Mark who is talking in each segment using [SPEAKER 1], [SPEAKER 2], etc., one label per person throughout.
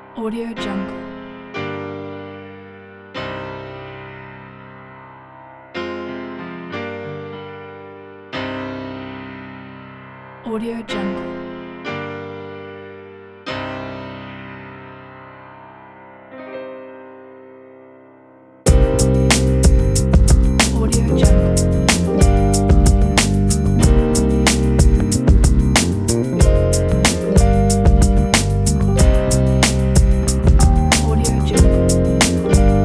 [SPEAKER 1] Audio Jungle. Audio Jungle. Audio Jungle. Audio Jungle.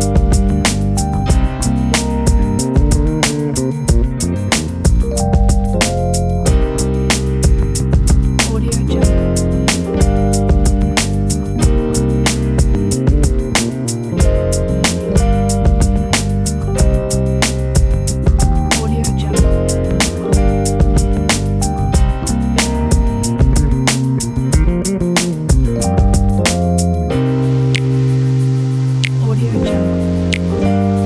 [SPEAKER 1] Audio Jungle. Audio Jungle. Audio Jungle.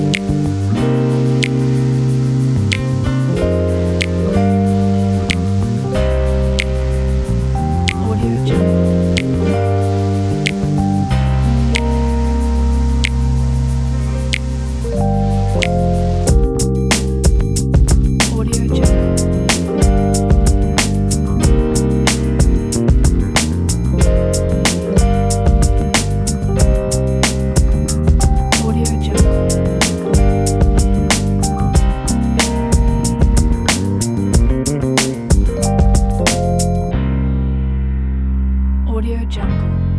[SPEAKER 1] Audio Jungle. Audio Jungle. Audio Jungle. Audio Jungle.